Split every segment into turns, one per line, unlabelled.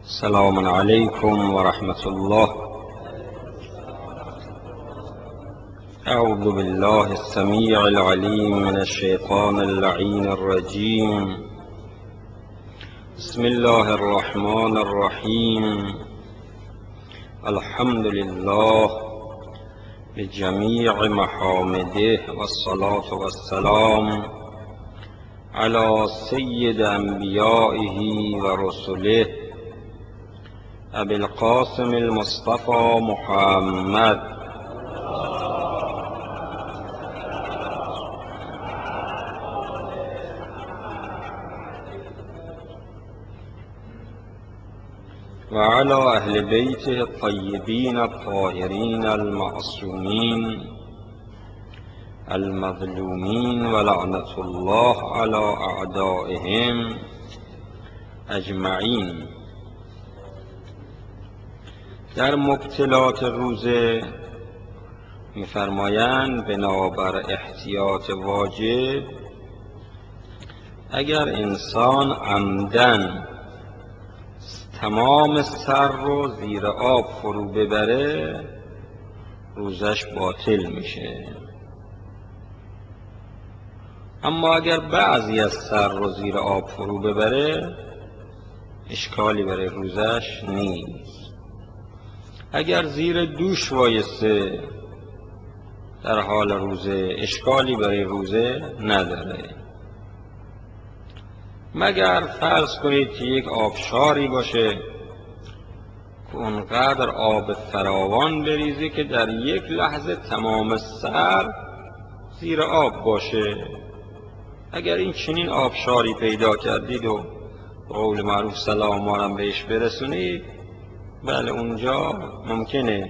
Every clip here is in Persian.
السلام عليكم ورحمة الله. أعوذ بالله السميع العليم من الشيطان اللعين الرجيم. بسم الله الرحمن الرحيم. الحمد لله بجميع محامده والصلاة والسلام على سيد أنبيائه ورسله أبي القاسم المصطفى محمد وعلى أهل بيته الطيبين الطاهرين المعصومين المظلومين ولعنة الله على أعدائهم أجمعين. در مبطلات روزه می‌فرمایند بنابر احتیاط واجب اگر انسان عمدن تمام سر رو زیر آب فرو ببره روزش باطل میشه، اما اگر بعضی از سر رو زیر آب فرو ببره اشکالی برای روزش نیست. اگر زیر دوش وایسته در حال روزه اشکالی برای روزه نداره، مگر فرض کنید که یک آبشاری باشه که اونقدر آب فراوان بریزه که در یک لحظه تمام سر زیر آب باشه. اگر این چنین آبشاری پیدا کردید و به قول معروف سلام هم بهش برسونید، بله اونجا ممکنه.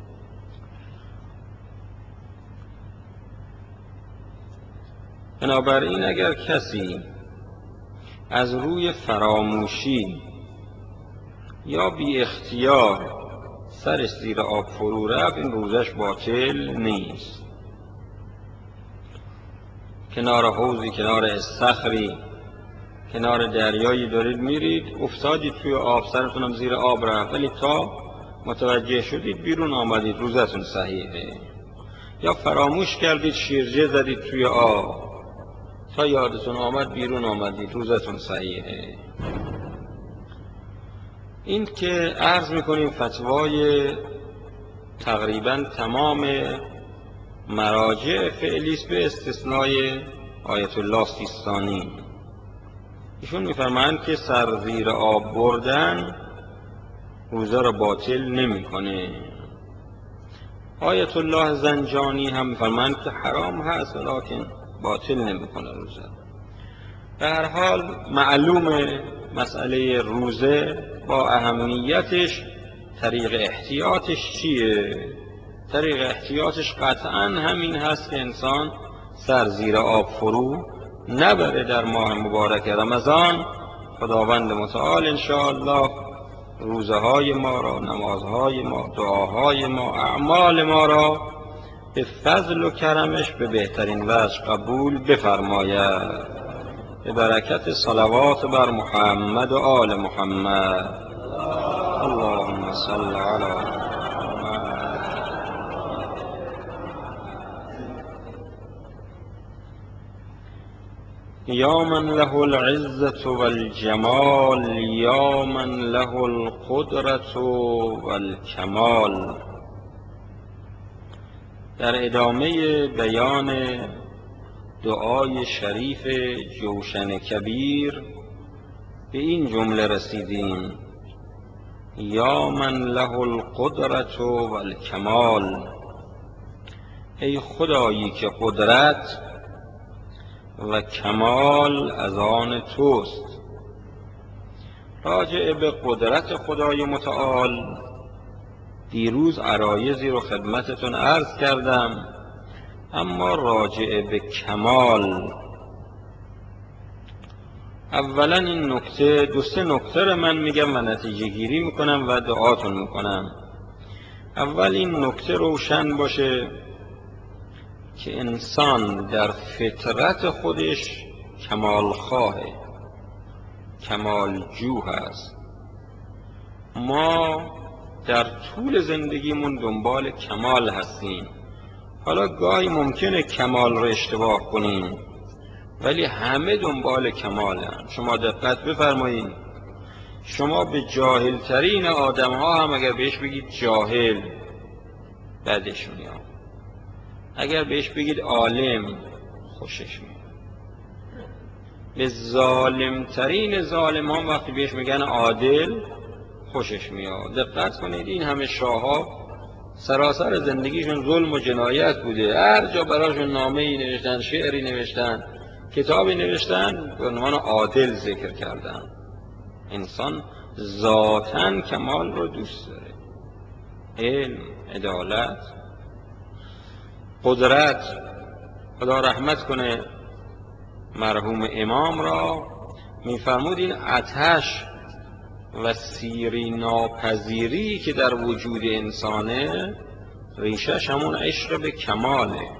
بنابراین اگر کسی از روی فراموشی یا بی اختیار سرش زیر آب فرو رفت این روزش باطل نیست. کنار حوضی، کنار استخری، کنار دریایی دارید میرید، افتادید توی آب، سرتونم زیر آب رفت، ولی تا متوجه شدید بیرون آمدید روزتون صحیحه. یا فراموش کردید شیرجه زدید توی آب، تا یادتون آمد بیرون آمدید روزتون صحیحه. این که عرض میکنیم فتوای تقریبا تمام مراجع فعلیست به استثنای آیت الله سیستانی. ایشون میفرمایند که سر زیر آب بردن روزه را باطل نمیکنه. آیت الله زنجانی هم میفرمایند که حرام هست لکن باطل نمیکنه روزه. به هر حال معلومه مسئله روزه با اهمیتش طریق احتیاطش چیه؟ طریق احتیاطش قطعا همین هست که انسان سر زیر آب فرو نبره در ماه مبارک رمضان. خداوند متعال انشاءالله روزه های ما را، نمازهای ما، دعاهای ما، اعمال ما را به فضل و کرمش به بهترین وجه قبول بفرماید، به برکت صلوات بر محمد و آل محمد. اللهم صل علی محمد. یا من له العزة والجمال، یا من له القدرة والکمال. در ادامه بیان دعای شریف جوشن کبیر به این جمله رسیدیم: یا من له القدرة والکمال. ای خدایی که قدرت و کمال از آن توست. راجع به قدرت خدای متعال دیروز عرایضی رو خدمتتون عرض کردم، اما راجع به کمال اولا این نکته، دو سه نکته رو من میگم و نتیجه گیری میکنم و دعاتون میکنم. اول این نکته روشن باشه که انسان در فطرت خودش کمال خواه، کمال جو هست. ما در طول زندگیمون دنبال کمال هستیم. حالا گاهی ممکنه کمال رو اشتباه کنیم، ولی همه دنبال کمالن. شما دقت بفرمایید، شما به جاهلترین آدم ها هم اگر بهش بگید جاهل بدش میاد، اگر بهش بگید عالم خوشش میاد. به ظالمترین ظالم ها وقتی بهش میگن عادل خوشش میاد. دقت کنید، این همه شاه ها سراسر زندگیشون ظلم و جنایت بوده، هر جا براشون نامه‌ای نوشتن، شعری نوشتن، کتابی نوشتن، به عنوان عادل ذکر کردن. انسان ذاتاً کمال رو دوست داره، علم، عدالت، قدرت. خدا رحمت کنه مرحوم امام را، میفرمود این آتش و سیری ناپذیری که در وجود انسانه ریشش همون عشق به کماله.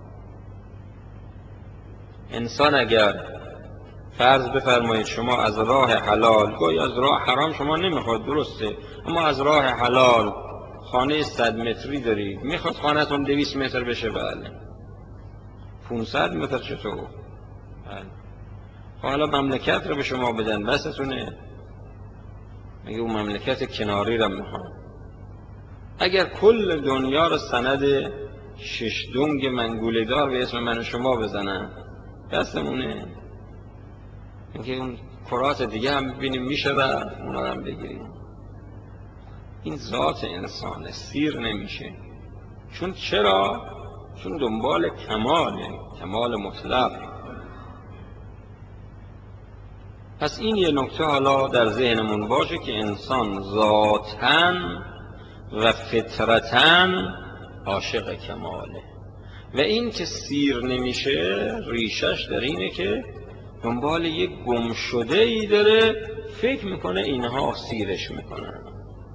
انسان اگر فرض بفرمایید شما از راه حلال، گویا از راه حرام شما نمیخواد، درسته، اما از راه حلال خانه 100 متری دارید، میخواد خانهتون 200 متر بشه، بله، 500 متر چطور؟ بله. حالا مملکت رو به شما بدن بستونه، میگه اون مملکت کناری رو میخوام. اگر کل دنیا رو سند 6 دنگ منگوله دار به اسم من و شما بزنن دستمونه، اینکه اون کرات دیگه هم ببینیم میشه و اونا هم بگیریم. این ذات انسانه، سیر نمیشه. چرا؟ چون دنبال کماله، کمال مطلق. پس این یه نکته حالا در ذهنمون باشه که انسان ذاتاً و فطرتاً عاشق کماله و این که سیر نمیشه ریشش در اینه که دنبال یک گم شده ای داره، فکر میکنه اینها سیرش میکنن.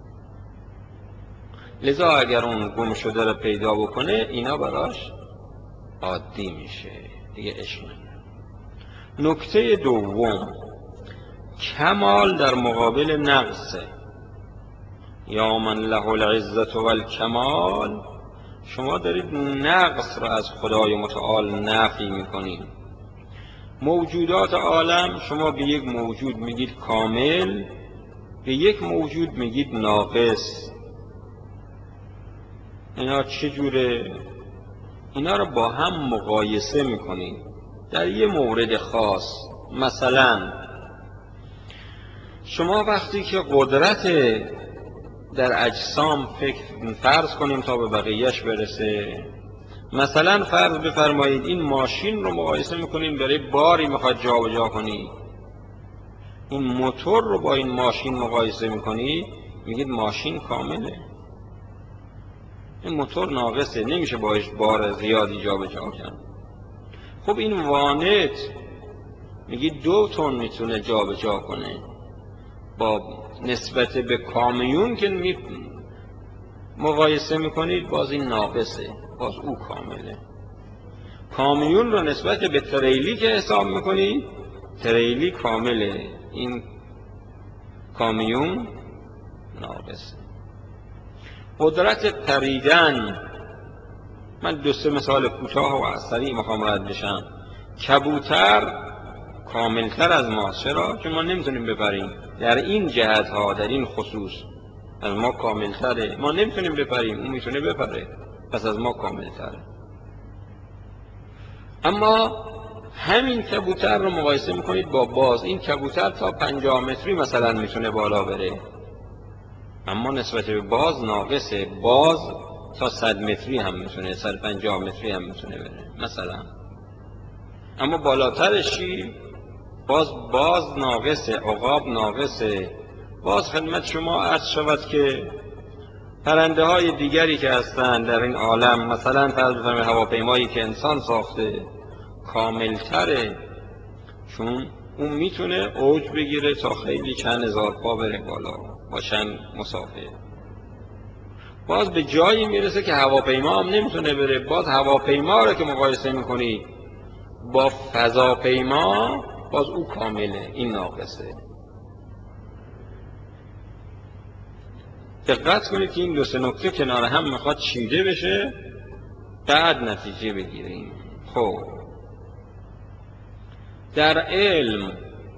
لذا اگر اون گم شده رو پیدا بکنه اینا براش عادی میشه، دیگه عشق نمیکنه. نکته دوم، کمال در مقابل نقصه. یا من له العزت و الکمال، شما دارید نقص را از خدای متعال نفی میکنید. موجودات عالم شما به یک موجود میگید کامل، به یک موجود میگید ناقص. اینا چجوره؟ اینا رو با هم مقایسه میکنید در یه مورد خاص. مثلا شما وقتی که قدرت در اجسام فرض کنیم تا به بقیهش برسه، مثلا فرض بفرمایید این ماشین رو مقایسه میکنیم، برای باری میخواد جا و جا کنید، این موتور رو با این ماشین مقایسه میکنید، میگید ماشین کامله، این موتور ناقصه، نمیشه باش بار زیادی جا به جا کرد. خب این وانت میگید 2 تن میتونه جا به جا کنه، با نسبت به کامیون که مقایسه میکنید باز این ناقصه، باز او کامله. کامیون رو نسبت به تریلی که حساب میکنید، تریلی کامله، این کامیون ناقصه. قدرت پریدن، من 2-3 مثال کوتاه و سریع میخوام رد بشم. کبوتر کاملتر از ما، چرا؟ چون ما نمیتونیم بپریم، در این جهت ها، در این خصوص از ما کاملتره. ما نمیتونیم بپریم، اون میتونه بپره، پس از ما کاملتره. اما همین کبوتر رو مقایسه میکنید با باز، این کبوتر تا 50 متری مثلا میتونه بالا بره، اما نسبت به باز ناقصه، باز تا 100 متری هم میتونه، 150 متری هم میتونه بره مثلا. اما بالاترش چی؟ باز ناقصه، عقاب ناقصه. باز خدمت شما عرض شود که پرنده های دیگری که هستند در این عالم، مثلا فرض بفرمایید هواپیمایی که انسان ساخته کاملتره، چون اون میتونه اوج بگیره تا خیلی چند هزار پا بره بالا با چند مسافر. باز به جایی میرسه که هواپیما هم نمیتونه بره، باز هواپیما رو که مقایسه میکنی با فضاپیما باز او کامله، این ناقصه. دقت کنید که این دو سه نکته کنار هم میخواد چیده بشه بعد نتیجه بگیریم. خب در علم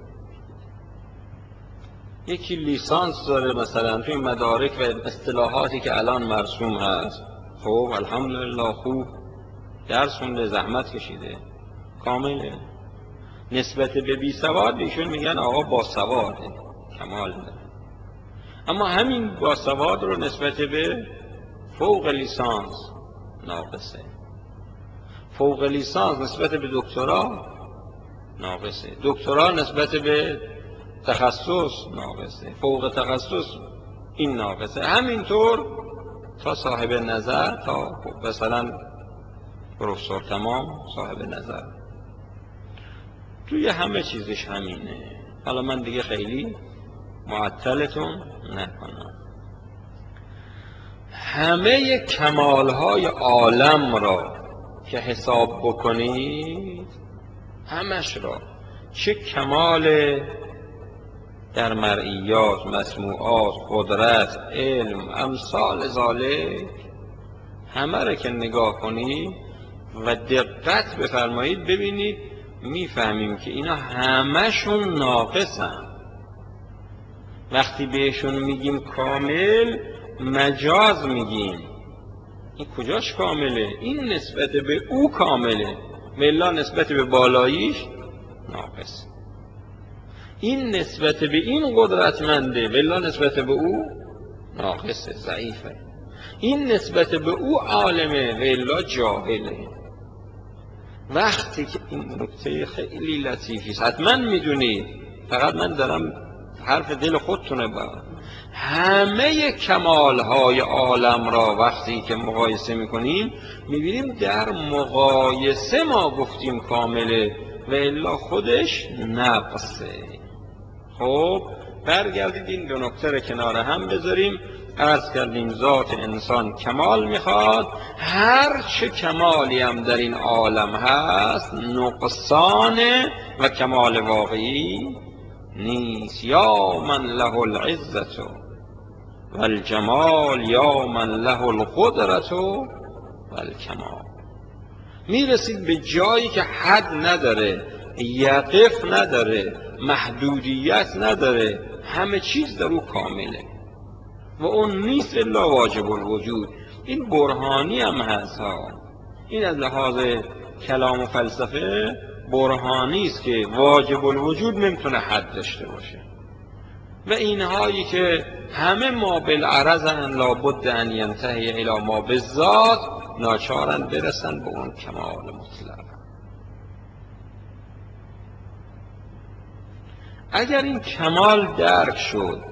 یکی لیسانس داره مثلا توی مدارک و اصطلاحاتی که الان مرسوم هست، خب الحمدلله خوب درس خونده، زحمت کشیده، کامله. نسبت به بی سواد ایشون میگن آقا با سواده، کمال داره. اما همین با سواد رو نسبت به فوق لیسانس ناقصه، فوق لیسانس نسبت به دکترا ناقصه، دکترا نسبت به تخصص ناقصه، فوق تخصص این ناقصه. همینطور تا صاحب نظر، تا مثلا پروفسور تمام صاحب نظر، توی همه چیزش همینه. حالا من دیگه خیلی معطلتون نکنم. همه کمالهای عالم را که حساب بکنید، همش را، چه کمال در مرئیات، مسموعات، قدرت، علم، امثال ذالک، همه را که نگاه کنید و دقت بفرمایید ببینید میفهمیم که اینا همشون ناقصن. وقتی بهشون میگیم کامل مجاز میگیم. این کجاش کامله؟ این نسبت به او کامله، ملا نسبت به بالاییش ناقص. این نسبت به این قدرتمنده، ملا نسبت به او ناقصه، ضعیفه. این نسبت به او عالمه، ملا جاهله. وقتی که این نکته خیلی لطیفی است، حتما میدونید، فقط من دارم حرف دل خودتونه. با همه کمالهای عالم را وقتی که مقایسه میکنیم میبینیم در مقایسه ما گفتیم کامله و الا خودش نقصه. خب برگردید این دو نکته را کنار هم بذاریم. عرض کردیم ذات انسان کمال میخواد، هر چه کمالی هم در این عالم هست نقصانه و کمال واقعی نیست. یا من له العزة و الجمال، یا من له القدرة و الکمال. میرسید به جایی که حد نداره، یقف نداره، محدودیت نداره، همه چیز در او کامله و اون نیست الا واجب الوجود. این برهانی هم هست ها. این از لحاظ کلام و فلسفه برهانی است که واجب الوجود نمیتونه حد داشته باشه و اینهایی که همه ما بالعرضن لابد ان ینتهی الی ما بالذات، ناچارن برسن به اون کمال مطلق. اگر این کمال درک شد،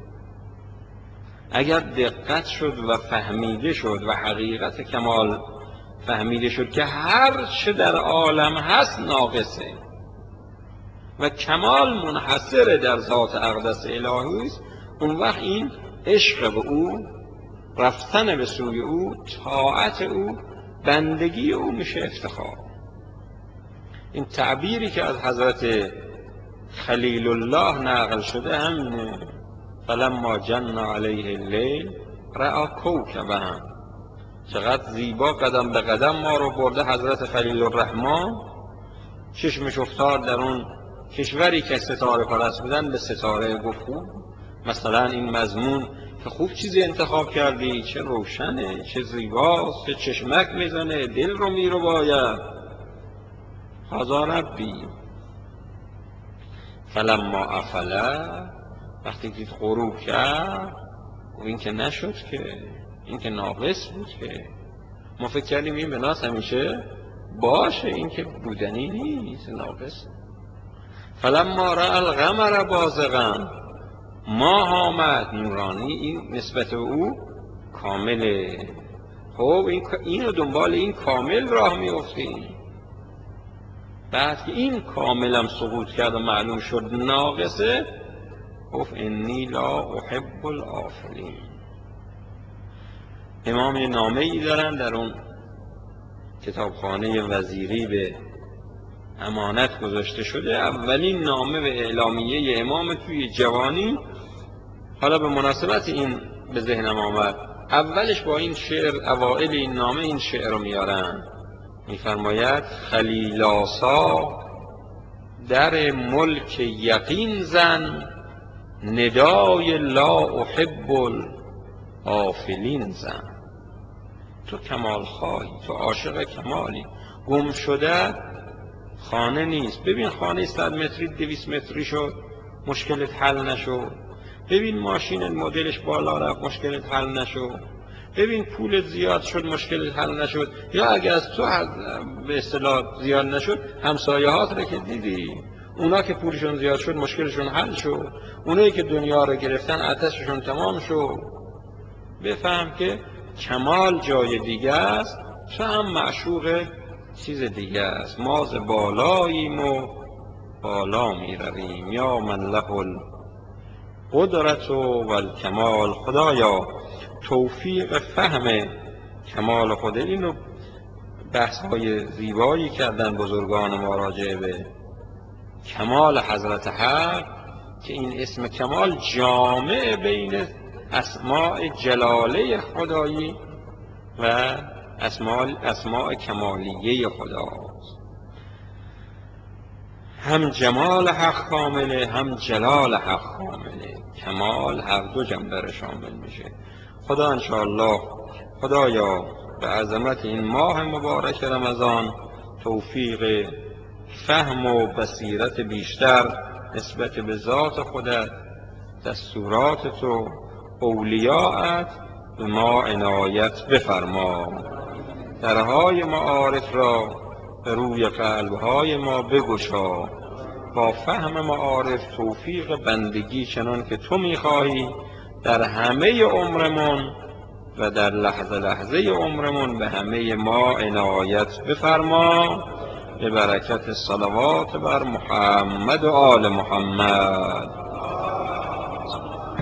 اگر دقت شد و فهمیده شد و حقیقت کمال فهمیده شد که هر چه در عالم هست ناقصه و کمال منحصر در ذات اقدس الهی است، اون وقت این عشق به او، رفتن به سوی او، طاعت او، بندگی او میشه افتخار. این تعبیری که از حضرت خلیل الله نقل شده همینه. فلما جن علیه اللیل رأى کوکبا. چقدر زیبا قدم به قدم ما رو برده حضرت خلیل الرحمن. چشمش افتاد در اون کشوری که ستاره پرست بودن، به ستاره گفت خوب مثلا این مضمون که خوب چیزی انتخاب کردی، چه روشنه، چه زیباست، چه چشمک میزنه، دل رو میرو باید. هذا ربی. فلما افلا، وقتی دید غروب کرد، و این که نشد که، این که ناقص بود که، ما فکر کردیم این بناس همیشه باشه، این که بودنی نیست، ناقصه. فلما رأى القمر بازغا، ماه آمد نورانی، این نسبت به او کامله. خب اینو دنبال این کامل راه میافتیم. بعد که این کاملم سقوط کرد و معلوم شد ناقصه، گفت انی لا احب الآفلین. امام یه نامه ای دارن در اون کتابخانه وزیری به امانت گذاشته شده، اولین نامه به اعلامیه امام توی جوانی. حالا به مناسبت این به ذهنم آمد. اولش با این شعر، اوائل این نامه این شعر رو میارن، میفرماید خلیل آسا در ملک یقین زن، ندای لا احب الغافلین زن. تو کمال خواهی، تو عاشق کمالی، گم شده خانه نیست. ببین خانه 100 متری 200 متری شد مشکلت حل نشد. ببین ماشین مدلش بالا رفت مشکلت حل نشد. ببین پولت زیاد شد مشکلت حل نشد. یا اگه از تو به اصطلاح زیاد نشد، همسایه‌هات رو که دیدی، اونا که پولشون زیاد شد مشکلشون حل شد. اونایی که دنیا رو گرفتن آتششون تمام شد. بفهم که کمال جای دیگه است، تو هم معشوق چیز دیگه است. ما ز بالاییم و بالا می رویم، یا من له القدرت و الکمال. خدایا توفیق فهم کمال خود. اینو بحث های زیبایی کردن بزرگان ما راجع به کمال حضرت حق، که این اسم کمال جامع بین اسماء جلاله خدایی و اسماء کمالیه خداست. هم جمال حق کامله، هم جلال حق کامله. کمال هر دو جنبه را شامل میشه. خدا انشاءالله، خدایا به عظمت این ماه مبارک رمضان توفیق فهم و بصیرت بیشتر نسبت به ذات خودت، دستورات تو، اولیاءت به ما عنایت بفرما. درهای معارف را به روی قلبهای ما بگشا. با فهم معارف توفیق بندگی چنان که تو میخواهی در همه عمرمون و در لحظه لحظه عمرمون به همه ما عنایت بفرما، به برکت صلوات بر محمد و آل محمد.